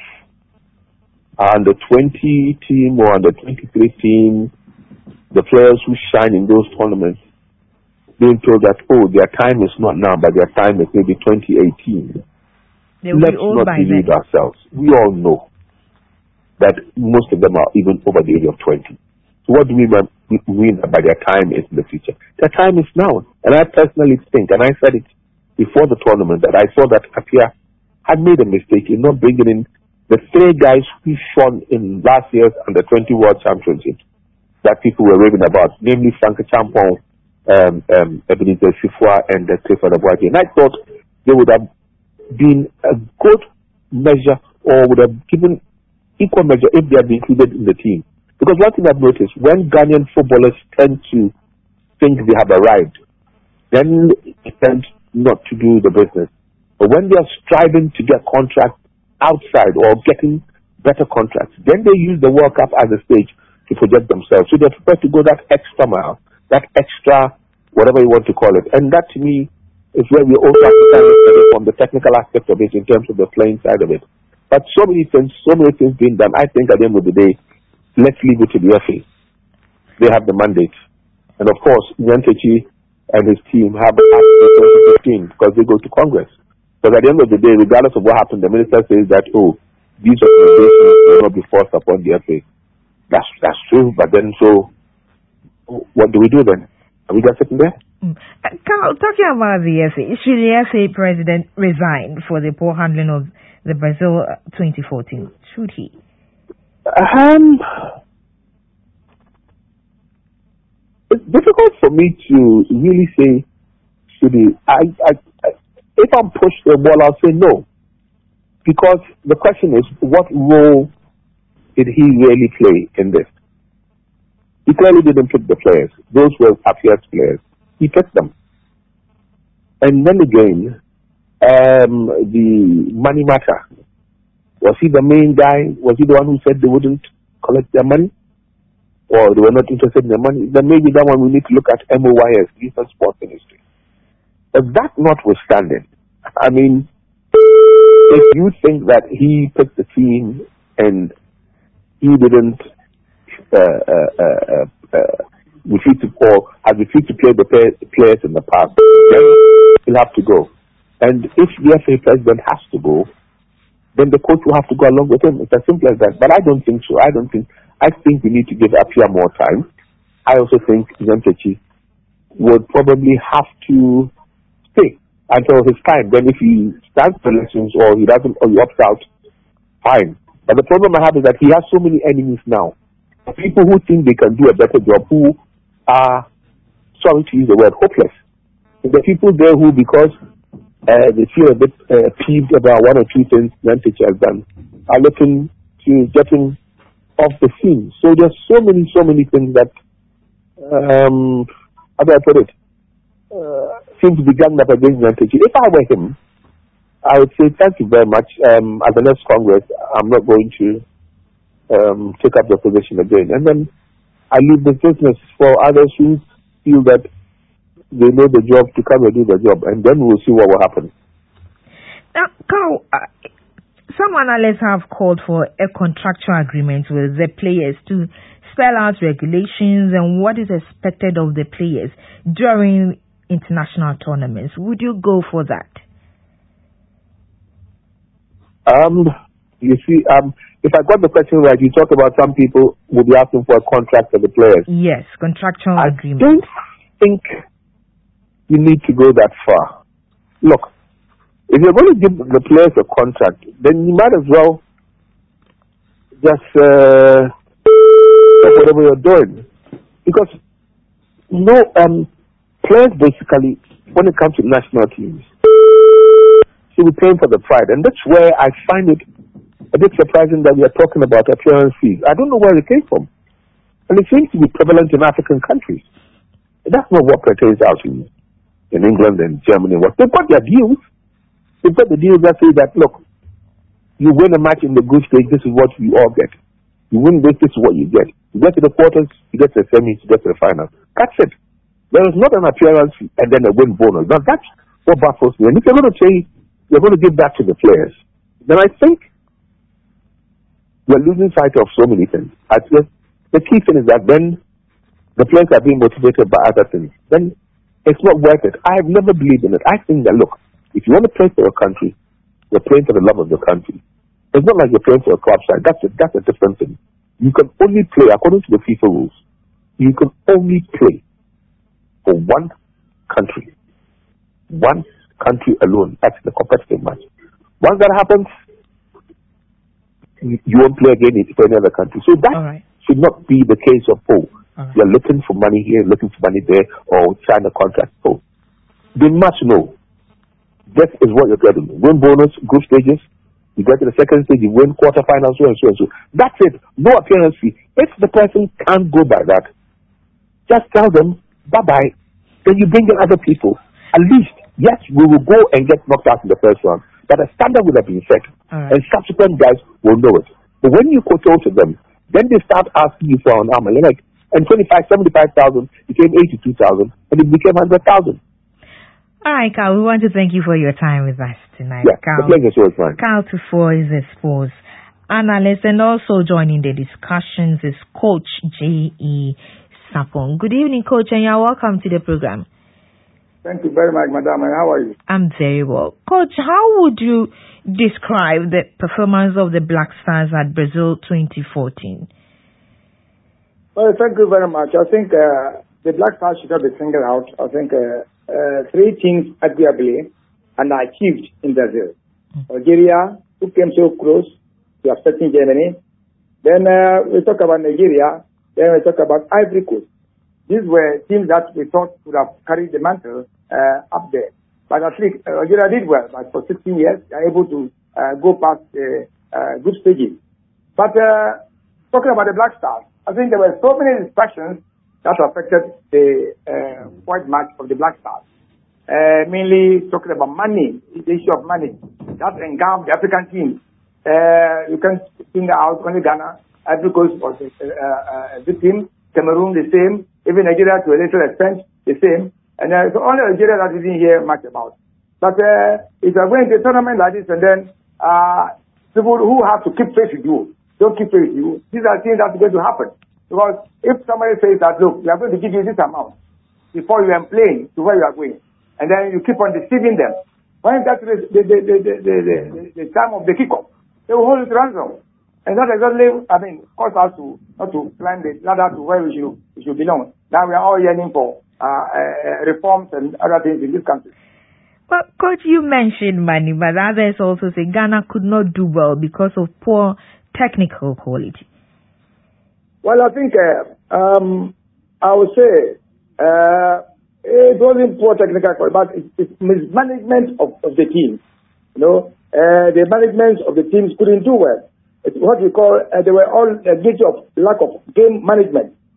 under twenty team or under twenty-three team, the players who shine in those tournaments, being told that, oh, their time is not now, but their time is maybe twenty eighteen. Let's not delude ourselves. We all know that most of them are even over the age of twenty. So what do we mean by their time is in the future? Their time is now. And I personally think, and I said it before the tournament, that I saw that Apia had made a mistake in not bringing in the three guys who shone in last year's under twenty World Championships that people were raving about, namely Frank Champon, um, um, Ebenezer Shifwa, and uh, Clifford Abuaji. And I thought they would have been a good measure, or would have given equal measure if they had been included in the team. Because one thing I've noticed, when Ghanaian footballers tend to think they have arrived, then they tend not to do the business. But when they are striving to get contracts outside or getting better contracts, then they use the World Cup as a stage to project themselves. So they're prepared to go that extra mile, that extra, whatever you want to call it. And that to me is where we also have to kind of study from the technical aspect of it in terms of the playing side of it. But so many things, so many things being done, I think at the end of the day, let's leave it to the F A. They have the mandate. And of course, Nyantechi and his team have after twenty fifteen because they go to Congress. But at the end of the day, regardless of what happened, the minister says that, oh, these recommendations will not be forced upon the F A. That's, that's true, but then so, what do we do then? Are we just sitting there? Mm. Uh, Carl, talking about the F A, should the F A president resign for the poor handling of the Brazil twenty fourteen? Should he? Um, it's difficult for me to really say should he. I, I, I, if I'm pushed the ball, I'll say no. Because the question is, what role did he really play in this? He clearly didn't pick the players. Those were Apia's players. He picked them. And then again, um, the money matter. Was he the main guy? Was he the one who said they wouldn't collect their money? Or they were not interested in their money? Then maybe that one we need to look at M O Y S, Youth and Sport Ministry. But that notwithstanding, I mean, if you think that he picked the team and he didn't uh, uh, uh, uh, refuse to, or has refused to play the play, players in the past, then he'll have to go. And if the F A president has to go, then the coach will have to go along with him. It's as simple as that. But I don't think so. I don't think. I think we need to give Apia more time. I also think Nyantechi would probably have to stay until his time. Then if he stands for elections or he doesn't, or he opts out, fine. But the problem I have is that he has so many enemies now. People who think they can do a better job, who are, sorry to use the word, hopeless. And the people there who, because Uh, they feel a bit uh, peeved about one or two things Nyantechi has done, are looking to get him off the scene. So there's so many, so many things that um, how do I put it, uh, seems to be ganged up against Nyantakyi. If I were him, I would say thank you very much. Um, as the next Congress, I'm not going to um, take up the position again. And then I leave the business for others who feel that they know the job to come and do the job. And then we'll see what will happen. Now, Carl, uh, some analysts have called for a contractual agreement with the players to spell out regulations and what is expected of the players during international tournaments. Would you go for that? Um, you see, um, if I got the question right, you talk about some people will be asking for a contract for the players. Yes, contractual I agreement. I don't think you need to go that far. Look, if you're going to give the players a contract, then you might as well just uh, stop whatever you're doing. Because, you know, um, players basically, when it comes to national teams, should be paying for the pride. And that's where I find it a bit surprising that we are talking about appearance fees. I don't know where it came from. And it seems to be prevalent in African countries. That's not what pertains out in, in England and Germany. What they've got their deals. They've got the deals that say that, look, you win a match in the group stage, this is what you all get. You win this, this is what you get. You get to the quarters, you get to the semis, you get to the final. That's it. There is not an appearance fee and then a win bonus. Now that's what baffles me. And if you're going to say you're going to give that to the players, then I think we're losing sight of so many things. I think the key thing is that then the players are being motivated by other things. Then it's not worth it. I have never believed in it. I think that, look, if you want to play for your country, you're playing for the love of the country. It's not like you're playing for a club side. That's a, that's a different thing. You can only play, according to the FIFA rules, you can only play for one country. One country alone. That's the competitive match. Once that happens, you, you won't play again for any other country. So that right. should not be the case of, oh, right. you're looking for money here, looking for money there, or sign a contract. Oh, they must know. This is what you're getting. Win bonus, group stages. You get to the second stage, you win quarterfinals, so and so and so. That's it. No appearance fee. If the person can't go by that, just tell them bye-bye. Then you bring in other people. At least, yes, we will go and get knocked out in the first round, but a standard will have been set, right. and subsequent guys will know it. But when you kowtow to them, then they start asking you for an arm. And like, and twenty-five, seventy-five thousand became eighty-two thousand, and it became one hundred thousand. All right, Carl, we want to thank you for your time with us tonight. Yeah, Carl, the pleasure is mine. Carl Tuffuor is a sports analyst, and also joining the discussions is Coach J E Sapong. Good evening, Coach, and you're welcome to the program. Thank you very much, Madam, and how are you? I'm very well. Coach, how would you describe the performance of the Black Stars at Brazil twenty fourteen? Well, thank you very much. I think uh, the Black Stars should not be singled out. I think uh, Uh, three teams arguably and achieved in Brazil. Mm. Algeria, who came so close to upsetting Germany. Then uh, we talk about Nigeria. Then we talk about Ivory Coast. These were teams that we thought would have carried the mantle uh, up there. But at least uh, Algeria did well. But for sixteen years, they are able to uh, go past the uh, group stages. But uh, talking about the Black Stars, I think there were so many distractions that affected the uh, white match of the Black Stars. Uh, mainly talking about money, the issue of money. That engulfed the African team. Uh, you can finger out only Ghana, Ivory Coast was a uh, uh, victim, Cameroon the same, even Nigeria to a little extent the same. And uh, so only Nigeria that we didn't hear much about. But uh, if you are going to a tournament like this and then uh, people who have to keep faith with you, don't keep faith with you, these are things that are going to happen. Because if somebody says that, look, we are going to give you this amount before you are playing to where you are going, and then you keep on deceiving them, when that's the, the, the, the, the, the, the time of the kickoff, they will hold it ransom. And that exactly, I mean, cause us to not to climb the ladder to where we should, we should belong. Now we are all yearning for uh, uh, reforms and other things in this country. Well, Coach, you mentioned money, but others also say Ghana could not do well because of poor technical quality. Well, I think uh, um, I would say uh, it wasn't poor technical quality, but it's, it's mismanagement of, of the team. You know, uh, the management of the teams couldn't do well. It's what we call uh, they were all uh, guilty of lack of game management.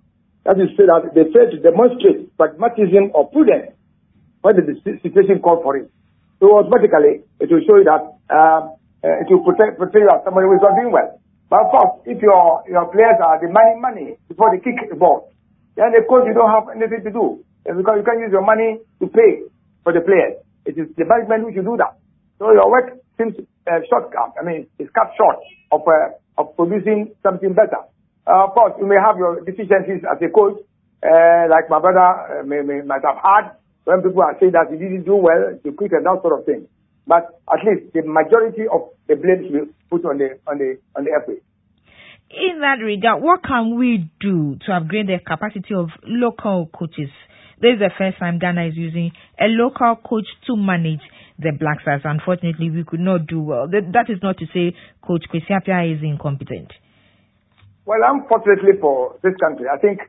That is to say that they failed to demonstrate pragmatism or prudence when the situation called for it. So automatically, it will show you that uh, uh, it will protect, protect you as somebody who is not doing well. But of course, if your your players are demanding money before they kick the ball, then of course you don't have anything to do. Because you can't use your money to pay for the players. It is the management who should do that. So your work seems uh, shortcut. I mean, it's cut short of uh, of producing something better. Uh, of course, you may have your deficiencies as a coach, uh, like my brother uh, may, may, might have had when people are saying that he didn't do well, he quit and that sort of thing. But at least the majority of the blame should be put on the on the on the F A. In that regard, what can we do to upgrade the capacity of local coaches? This is the first time Ghana is using a local coach to manage the Black Stars. Unfortunately, we could not do well. That is not to say Coach Kwesi Appiah is incompetent. Well, unfortunately for this country, I think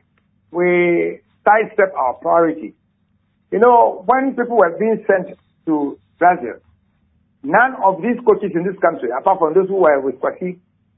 we sidestep our priority. You know, when people were being sent to Brazil, none of these coaches in this country, apart from those who were with Kwesi,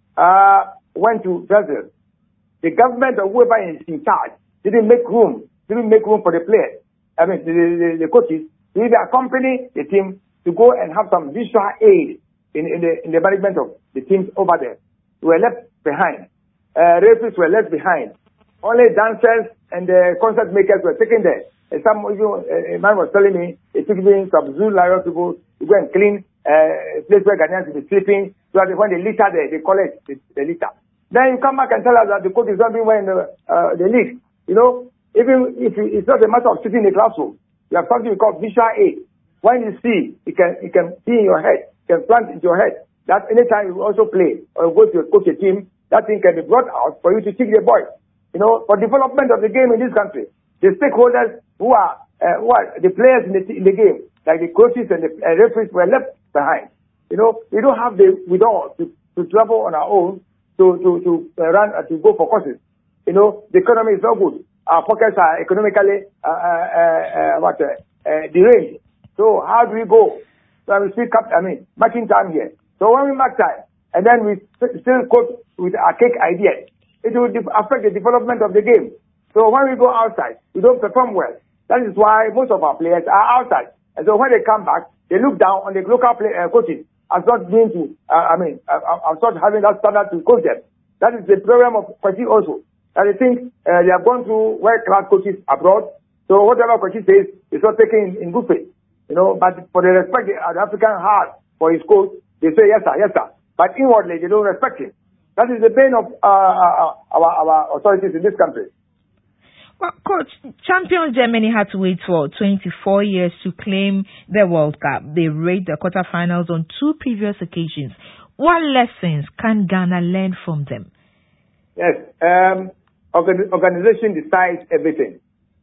uh, went to Brazil. The government or whoever is in charge didn't make room, didn't make room for the players. I mean, the, the, the coaches to either accompany the team to go and have some visual aid in, in the in the management of the teams over there. We were left behind. Uh, referees were left behind. Only dancers and the concert makers were taken there. And some, you know, a man was telling me, it took me some Zoo Lion people to go and clean uh, a place where Ghanaians will be sleeping, so that when they litter there, they collect the, the litter. Then you come back and tell us that the coach is not doing well in the, uh, the league. You know, even if you, it's not a matter of sitting in the classroom, you have something called visual aid. When you see, it can it can be in your head, it can plant into your head. That anytime you also play or go to coach a team, that thing can be brought out for you to teach the boys. You know, for development of the game in this country, the stakeholders who are uh, who are the players in the in the game, like the coaches and the uh, referees, were left behind. You know, we don't have the without to to travel on our own to to to uh, run uh, to go for courses. You know, the economy is not good. Our pockets are economically uh, uh, uh, what uh, uh, deranged. So how do we go? So we speak up. I mean, marking time here. So when we mark time, and then we still coach with archaic ideas, it will affect the development of the game. So when we go outside, we don't perform well. That is why most of our players are outside. And so when they come back, they look down on the local play, uh, coaches as not being to, uh, I mean, uh, as not having that standard to coach them. That is the problem of Kwesi also. And I think uh, they have gone through world-class coaches abroad. So whatever Kwesi says is not taken in, in good faith. You know, but for the respect the, uh, the African has for his coach, they say yes sir, yes sir. But inwardly, they don't respect him. That is the bane of uh, our, our authorities in this country. Well, Coach, champion Germany had to wait for twenty-four years to claim the World Cup. They reached the quarterfinals on two previous occasions. What lessons can Ghana learn from them? Yes, um, organ- organization decides everything.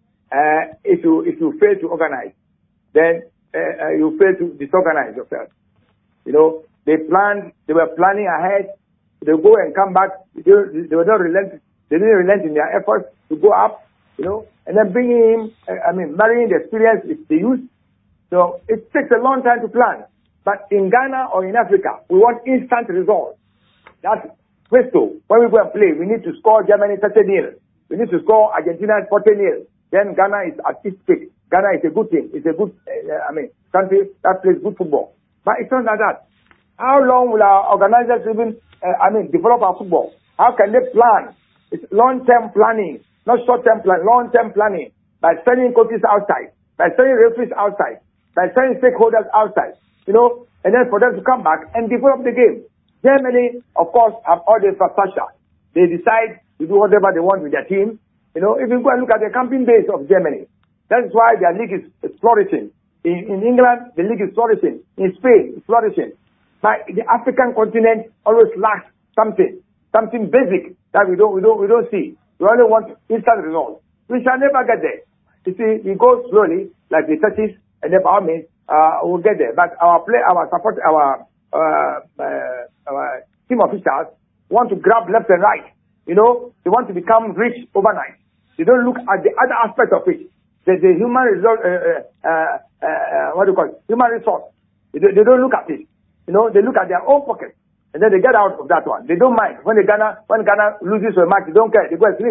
Uh, if you if you fail to organize, then uh, uh, you fail to disorganize yourself. You know, they planned, they were planning ahead. They go and come back. They, they were not relent. They didn't relent in their efforts to go up. You know, and then bringing him, uh, I mean, marrying the experience with the youth. So it takes a long time to plan. But in Ghana or in Africa, we want instant results. That's presto. When we go and play, we need to score Germany thirty nil. We need to score Argentina forty nil. Then Ghana is at its peak. Ghana is a good team. It's a good, uh, I mean, country that plays good football. But it's not like that. How long will our organizers even, uh, I mean, develop our football? How can they plan? It's long-term planning. Not short-term plan, long-term planning, by sending coaches outside, by sending referees outside, by sending stakeholders outside, you know, and then for them to come back and develop the game. Germany, of course, have all the infrastructure. They decide to do whatever they want with their team. You know, if you go and look at the camping base of Germany, that's why their league is, is flourishing. In, in England, the league is flourishing. In Spain, it's flourishing. But the African continent always lacks something, something basic that we don't, we don't, we don't see. We only want instant results. We shall never get there. You see, we go slowly, like the Turkish, and then by all means, uh, we'll get there. But our play, our support, our, uh, uh, our team officials want to grab left and right. You know, they want to become rich overnight. They don't look at the other aspect of it. The, the human result, uh, uh, uh, uh, what do you call it? Human resource. They, they don't look at it. You know, they look at their own pocket. And then they get out of that one. They don't mind. When the Ghana, when Ghana loses a match, they don't care. They go and sleep.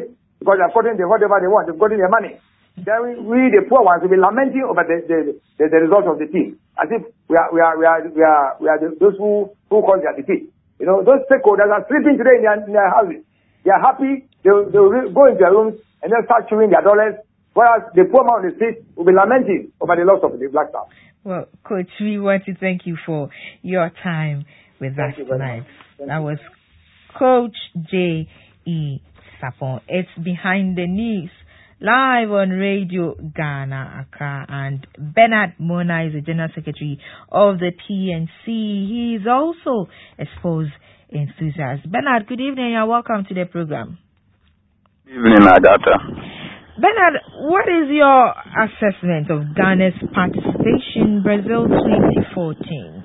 because they've gotten the, whatever they want, they've gotten their money. Then we, we the poor ones, will be lamenting over the, the, the, the result of the team, as if we are, we are, we are, we are, we are the, those who, who cause their defeat. You know, those stakeholders are sleeping today in their, in their houses. They are happy, they will, they will go into their rooms and then start chewing their dollars, whereas the poor man on the street will be lamenting over the loss of the Black Stars. Well, Coach, we want to thank you for your time with Thank us tonight. That was Coach J E Sapon. It's Behind the News, live on Radio Ghana, Accra, and Bernard Mona is the General Secretary of the P N C. He is also a sports enthusiast. Bernard, good evening and welcome to the program. Good evening, Agatha. Bernard, what is your assessment of Ghana's participation in Brazil twenty fourteen?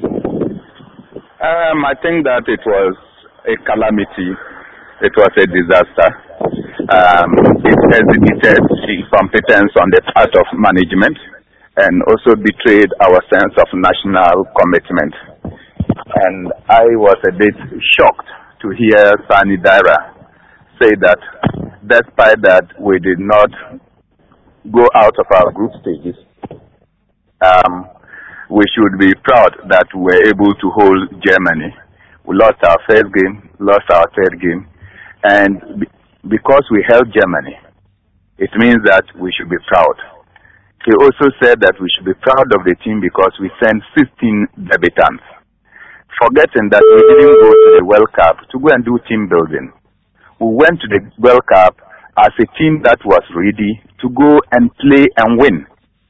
Um, I think that it was a calamity. It was a disaster. Um, it exhibited incompetence on the part of management and also betrayed our sense of national commitment. And I was a bit shocked to hear Sani Daira say that despite that we did not go out of our group stages, um, we should be proud that we were able to hold Germany. We lost our first game, lost our third game, and be- because we held Germany, it means that we should be proud. He also said that we should be proud of the team because we sent sixteen debutants, forgetting that we didn't go to the World Cup to go and do team building. We went to the World Cup as a team that was ready to go and play and win.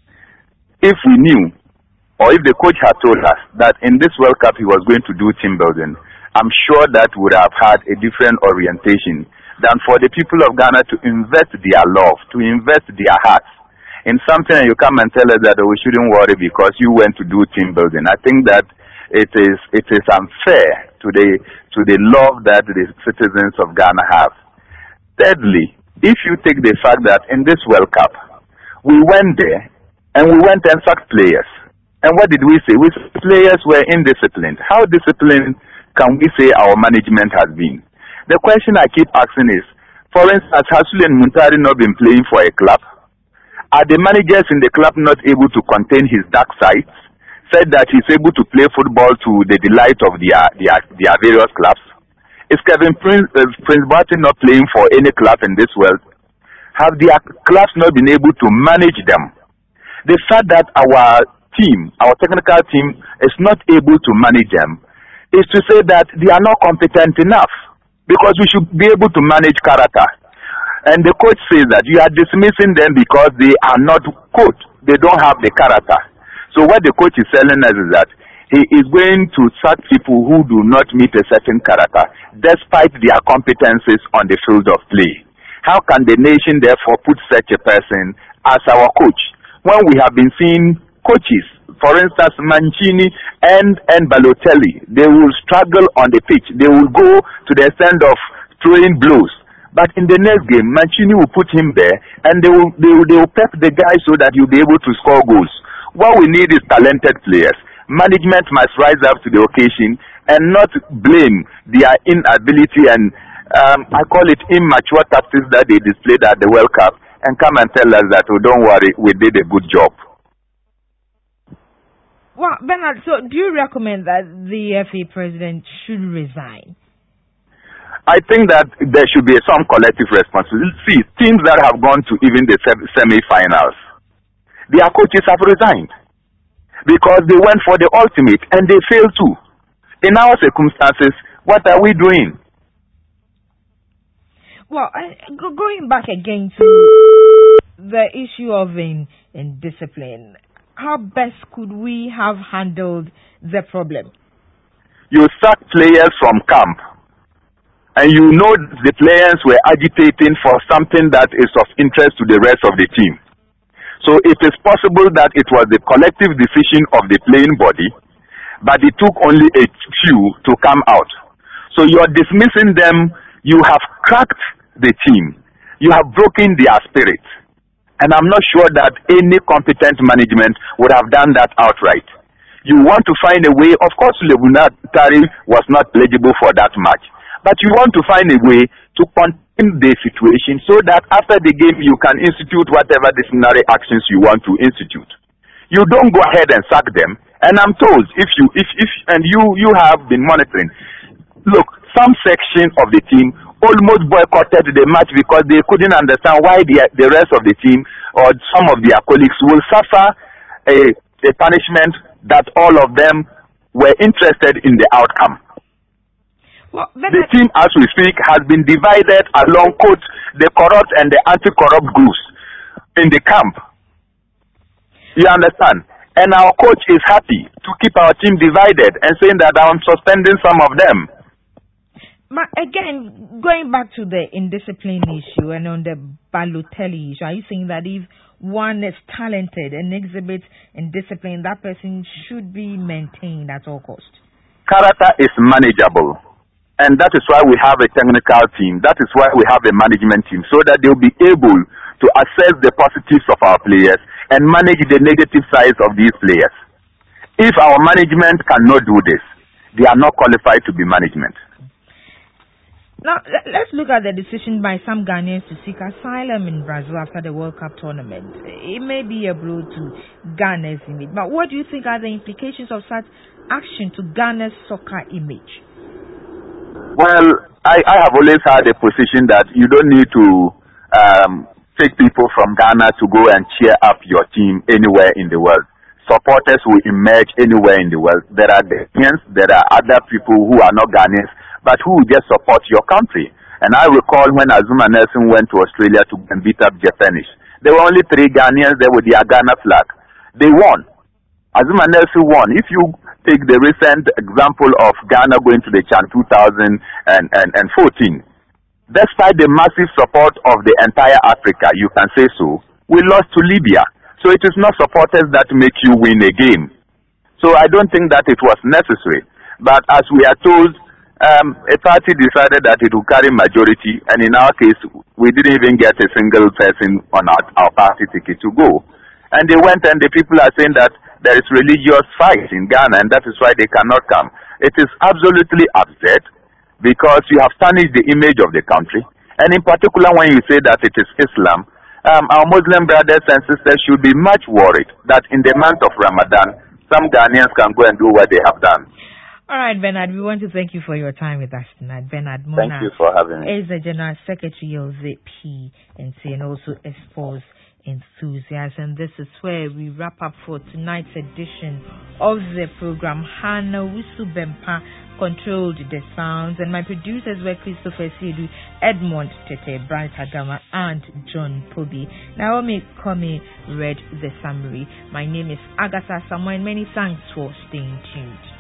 If we knew, or if the coach had told us that in this World Cup he was going to do team building, I'm sure that we would have had a different orientation than for the people of Ghana to invest their love, to invest their hearts in something, and you come and tell us that oh, we shouldn't worry because you went to do team building. I think that it is it is unfair to the to the love that the citizens of Ghana have. Thirdly, if you take the fact that in this World Cup we went there and we went and sacked players, and what did we say? We players were indisciplined. How disciplined can we say our management has been? The question I keep asking is, for instance, has Sulen Muntari not been playing for a club? Are the managers in the club not able to contain his dark sides? Said that he's able to play football to the delight of their their, their various clubs? Is Kevin Prince, uh, Prince Barton not playing for any club in this world? Have their clubs not been able to manage them? The fact that our team, our technical team, is not able to manage them is to say that they are not competent enough. Because we should be able to manage character. And the coach says that you are dismissing them because they are not good. They don't have the character. So what the coach is telling us is that he is going to sack people who do not meet a certain character despite their competencies on the field of play. How can the nation therefore put such a person as our coach when we have been seeing coaches, for instance, Mancini and, and Balotelli, they will struggle on the pitch. They will go to the extent of throwing blows. But in the next game, Mancini will put him there and they will, they will, they will pep the guy so that he'll be able to score goals. What we need is talented players. Management must rise up to the occasion and not blame their inability and um, I call it immature tactics that they displayed at the World Cup and come and tell us that, oh, don't worry, we did a good job. Well, Bernard, so do you recommend that the F A president should resign? I think that there should be some collective responsibility. See, teams that have gone to even the semi-finals, their coaches have resigned because they went for the ultimate and they failed too. In our circumstances, what are we doing? Well, I, going back again to the issue of in, in discipline, how best could we have handled the problem? You sack players from camp, and you know the players were agitating for something that is of interest to the rest of the team. So it is possible that it was the collective decision of the playing body, but it took only a few to come out. So you are dismissing them. You have cracked the team. You have broken their spirit. And I'm not sure that any competent management would have done that outright. You want to find a way, of course, Lebunatari was not eligible for that match, but you want to find a way to contain in the situation so that after the game you can institute whatever disciplinary actions you want to institute. You don't go ahead and sack them. And I'm told, if you, if, if, and you, you have been monitoring, look, some section of the team almost boycotted the match because they couldn't understand why the, the rest of the team or some of their colleagues will suffer a, a punishment that all of them were interested in the outcome. Well, the team, as we speak, has been divided along quote, the corrupt and the anti-corrupt groups in the camp. You understand? And our coach is happy to keep our team divided and saying that I'm suspending some of them. But again, going back to the indiscipline issue and on the Balotelli issue, are you saying that if one is talented and exhibits indiscipline, that person should be maintained at all costs? Character is manageable. And that is why we have a technical team. That is why we have a management team, so that they'll be able to assess the positives of our players and manage the negative sides of these players. If our management cannot do this, they are not qualified to be management. Now, let's look at the decision by some Ghanaians to seek asylum in Brazil after the World Cup tournament. It may be a blow to Ghana's image, but what do you think are the implications of such action to Ghana's soccer image? Well, I, I have always had a position that you don't need to um, take people from Ghana to go and cheer up your team anywhere in the world. Supporters will emerge anywhere in the world. There are Ghanaians, there are other people who are not Ghanaians, but who will just support your country. And I recall when Azuma Nelson went to Australia to and beat up Jeffernish. There were only three Ghanaians there with their Ghana flag. They won. Azuma Nelson won. If you take the recent example of Ghana going to the CHAN two thousand fourteen, despite the massive support of the entire Africa, you can say so, we lost to Libya. So it is not supporters that make you win a game. So I don't think that it was necessary. But as we are told, um, a party decided that it would carry majority, and in our case, we didn't even get a single person on our, our party ticket to go. And they went, and the people are saying that there is religious fight in Ghana, and that is why they cannot come. It is absolutely absurd, because you have tarnished the image of the country. And in particular, when you say that it is Islam, um, our Muslim brothers and sisters should be much worried that in the month of Ramadan, some Ghanaians can go and do what they have done. All right, Bernard, we want to thank you for your time with us tonight. Bernard Mona thank you for having me. Is the General Secretary of the P N C and also a sports enthusiast. And this is where we wrap up for tonight's edition of the program. Hannah Wisubempa controlled the sounds, and my producers were Christopher Sedu, Edmond Tete, Bright Agama, and John Pobi. Naomi Komi read the summary. My name is Agatha Samuel, and many thanks for staying tuned.